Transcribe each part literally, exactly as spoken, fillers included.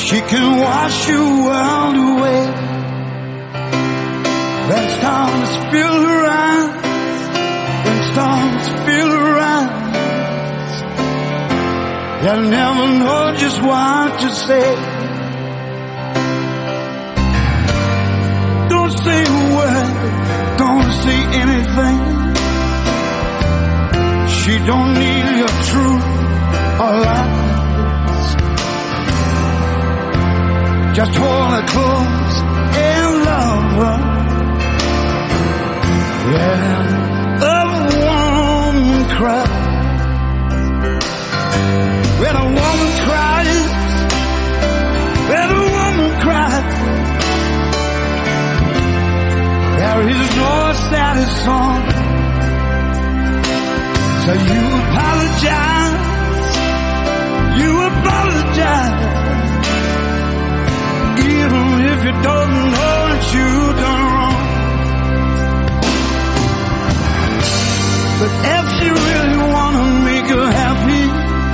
She can wash your world away. When storms fill her eyes, when storms fill her eyes, you'll never know just what to say. Don't say a word, don't say anything. She don't need your truth or lies. Just hold her close and love her. Yeah, a woman cries. When a woman cries, when a woman cries, there is no saddest song. So you apologize, you apologize, even if you don't know that you've done wrong. But if you really want to make her happy,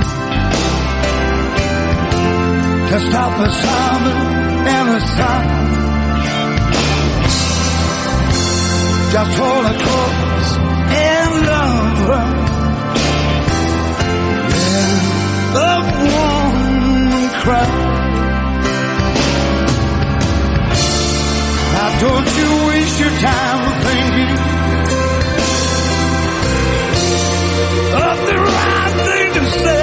just stop her sobbing and her sighing. Just hold her close and love her. Yeah, a woman cries. Now don't you waste your time thinking of the right thing to say.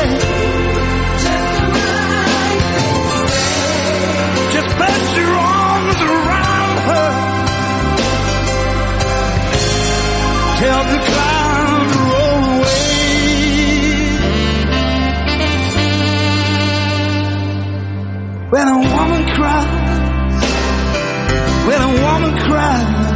Just put your arms around her. Tell the clouds to roll away. When a woman cries, when a woman cries,